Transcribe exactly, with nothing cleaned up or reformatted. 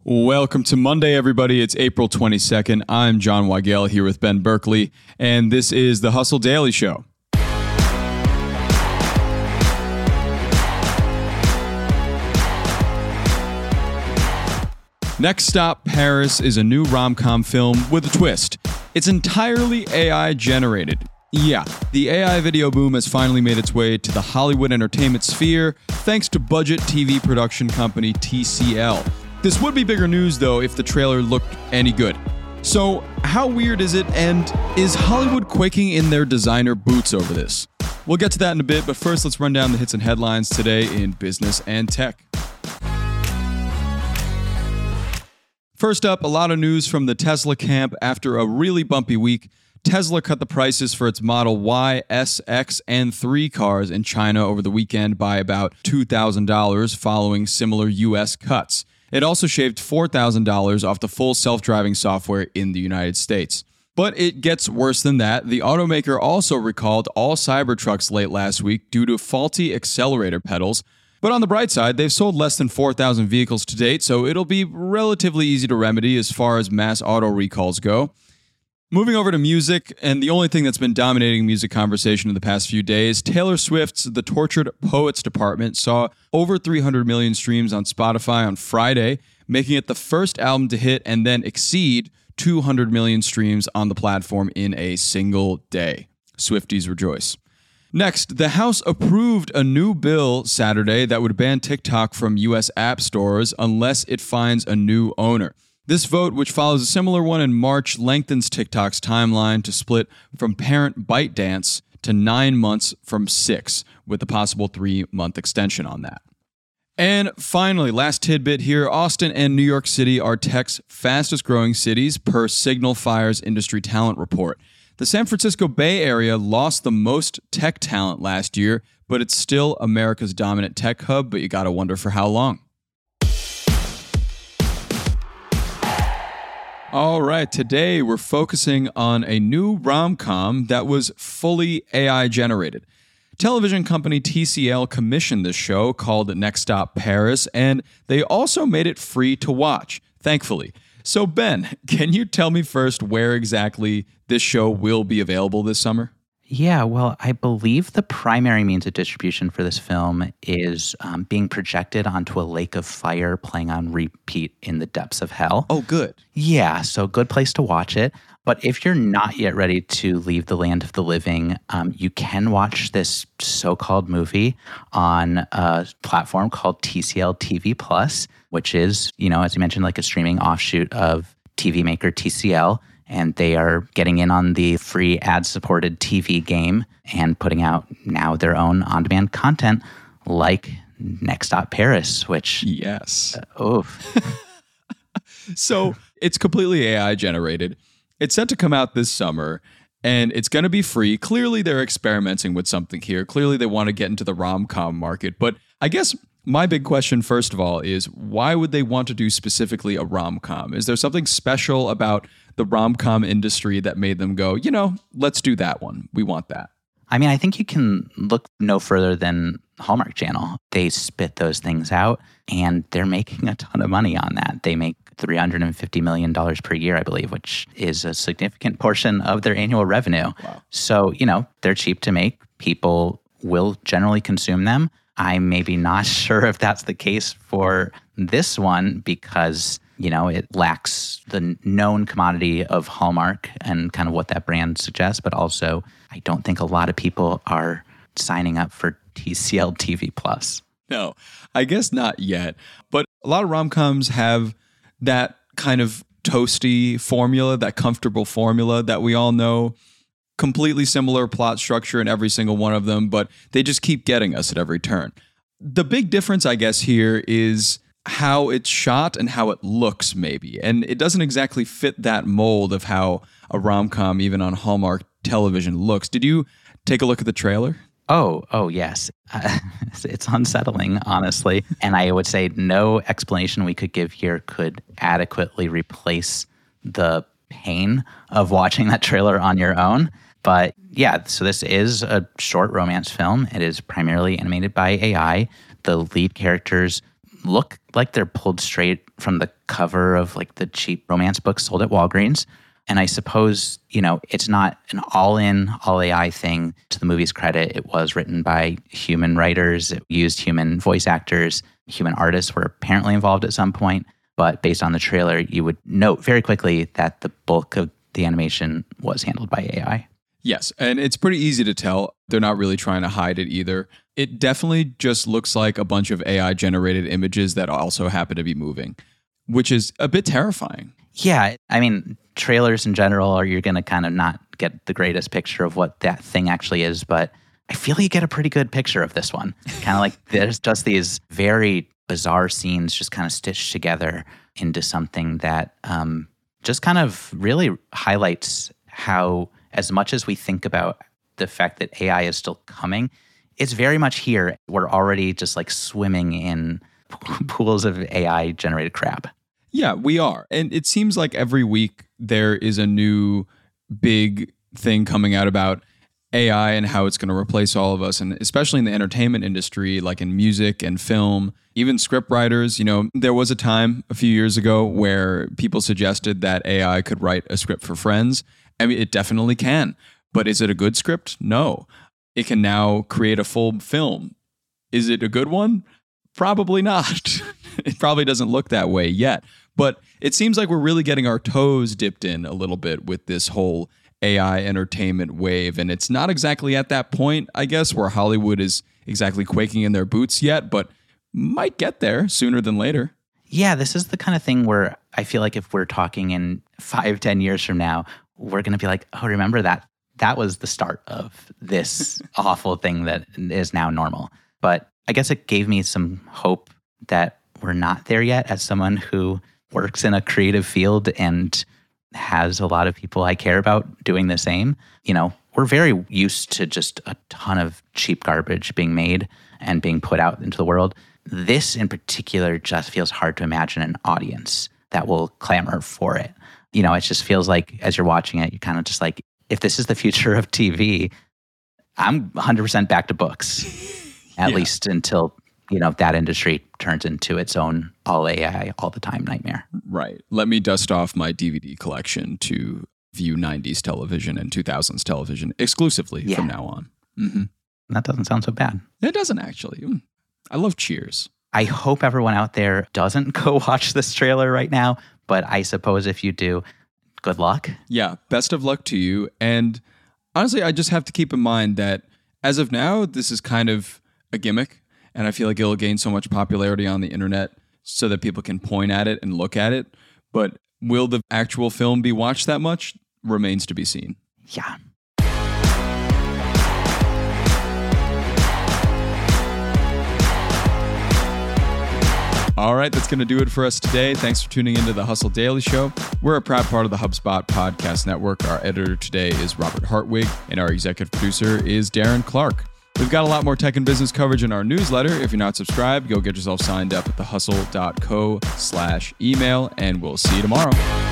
Welcome to Monday, everybody. It's April twenty-second. I'm John Weigel here with Ben Berkeley, and this is the Hustle Daily Show. Next Stop Paris is a new rom-com film with a twist. It's entirely A I generated. Yeah, the A I video boom has finally made its way to the Hollywood entertainment sphere thanks to budget T V production company T C L. This would be bigger news, though, if the trailer looked any good. So, how weird is it, and is Hollywood quaking in their designer boots over this? We'll get to that in a bit, but first let's run down the hits and headlines today in business and tech. First up, a lot of news from the Tesla camp after a really bumpy week. Tesla cut the prices for its Model Y, S, X, and three cars in China over the weekend by about two thousand dollars following similar U S cuts. It also shaved four thousand dollars off the full self-driving software in the United States. But it gets worse than that. The automaker also recalled all Cybertrucks late last week due to faulty accelerator pedals. But on the bright side, they've sold less than four thousand vehicles to date, so it'll be relatively easy to remedy as far as mass auto recalls go. Moving over to music, and the only thing that's been dominating music conversation in the past few days, Taylor Swift's The Tortured Poets Department saw over three hundred million streams on Spotify on Friday, making it the first album to hit and then exceed two hundred million streams on the platform in a single day. Swifties rejoice. Next, the House approved a new bill Saturday that would ban TikTok from U S app stores unless it finds a new owner. This vote, which follows a similar one in March, lengthens TikTok's timeline to split from parent ByteDance to nine months from six, with a possible three-month extension on that. And finally, last tidbit here, Austin and New York City are tech's fastest-growing cities per Signal Fire's industry talent report. The San Francisco Bay Area lost the most tech talent last year, but it's still America's dominant tech hub, but you gotta wonder for how long. All right, today we're focusing on a new rom-com that was fully A I generated. Television company T C L commissioned this show called Next Stop Paris, and they also made it free to watch, thankfully. So Ben, can you tell me first where exactly this show will be available this summer? Yeah, well, I believe the primary means of distribution for this film is um, being projected onto a lake of fire playing on repeat in the depths of hell. Oh, good. Yeah, so good place to watch it. But if you're not yet ready to leave the land of the living, um, you can watch this so-called movie on a platform called T C L T V Plus, which is, you know, as you mentioned, like a streaming offshoot of T V maker T C L. And they are getting in on the free ad-supported T V game and putting out now their own on-demand content like Next Stop Paris, which... Yes. Uh, oof. So it's completely A I generated. It's set to come out this summer, and it's going to be free. Clearly, they're experimenting with something here. Clearly, they want to get into the rom-com market. But I guess my big question, first of all, is why would they want to do specifically a rom-com? Is there something special about the rom-com industry that made them go, you know, let's do that one. We want that. I mean, I think you can look no further than Hallmark Channel. They spit those things out, and they're making a ton of money on that. They make three hundred fifty million dollars per year, I believe, which is a significant portion of their annual revenue. Wow. So, you know, they're cheap to make. People will generally consume them. I'm maybe not sure if that's the case for this one because, you know, it lacks the known commodity of Hallmark and kind of what that brand suggests. But also, I don't think a lot of people are signing up for T C L T V Plus. No, I guess not yet. But a lot of rom-coms have that kind of toasty formula, that comfortable formula that we all know. Completely similar plot structure in every single one of them, but they just keep getting us at every turn. The big difference, I guess, here is how it's shot and how it looks, maybe. And it doesn't exactly fit that mold of how a rom-com, even on Hallmark television, looks. Did you take a look at the trailer? Oh, oh, yes. Uh, it's unsettling, honestly. And I would say no explanation we could give here could adequately replace the pain of watching that trailer on your own. But yeah, so this is a short romance film. It is primarily animated by A I. The lead characters look like they're pulled straight from the cover of like the cheap romance books sold at Walgreens. And I suppose, you know, it's not an all-in, all-A I thing. To the movie's credit, it was written by human writers. It used human voice actors. Human artists were apparently involved at some point. But based on the trailer, you would note very quickly that the bulk of the animation was handled by A I. Yes, and it's pretty easy to tell. They're not really trying to hide it either. It definitely just looks like a bunch of A I-generated images that also happen to be moving, which is a bit terrifying. Yeah, I mean, trailers in general, are you're going to kind of not get the greatest picture of what that thing actually is, but I feel you get a pretty good picture of this one. Kind of like there's just these very bizarre scenes just kind of stitched together into something that um, just kind of really highlights how, as much as we think about the fact that A I is still coming, it's very much here. We're already just like swimming in pools of A I-generated crap. Yeah, we are. And it seems like every week there is a new big thing coming out about A I and how it's going to replace all of us. And especially in the entertainment industry, like in music and film, even script writers. You know, there was a time a few years ago where people suggested that A I could write a script for Friends. I mean, it definitely can. But is it a good script? No. It can now create a full film. Is it a good one? Probably not. It probably doesn't look that way yet. But it seems like we're really getting our toes dipped in a little bit with this whole A I entertainment wave. And it's not exactly at that point, I guess, where Hollywood is exactly quaking in their boots yet, but might get there sooner than later. Yeah, this is the kind of thing where I feel like if we're talking in five, ten years from now, we're going to be like, oh, remember that? That was the start of this awful thing that is now normal. But I guess it gave me some hope that we're not there yet as someone who works in a creative field and has a lot of people I care about doing the same. You know, we're very used to just a ton of cheap garbage being made and being put out into the world. This in particular just feels hard to imagine an audience that will clamor for it. You know, it just feels like as you're watching it, you're kind of just like, if this is the future of T V, I'm one hundred percent back to books, at yeah. least until, you know, that industry turns into its own all A I all the time nightmare. Right. Let me dust off my D V D collection to view nineties television and two thousands television exclusively yeah. from now on. Mm-hmm. That doesn't sound so bad. It doesn't actually. I love Cheers. I hope everyone out there doesn't go watch this trailer right now, but I suppose if you do, good luck. Yeah, best of luck to you. And honestly, I just have to keep in mind that as of now, this is kind of a gimmick. And I feel like it'll gain so much popularity on the internet so that people can point at it and look at it. But will the actual film be watched that much? Remains to be seen. Yeah. All right, that's going to do it for us today. Thanks for tuning into the Hustle Daily Show. We're a proud part of the HubSpot Podcast Network. Our editor today is Robert Hartwig, and our executive producer is Darren Clark. We've got a lot more tech and business coverage in our newsletter. If you're not subscribed, go get yourself signed up at thehustle dot co slash email, and we'll see you tomorrow.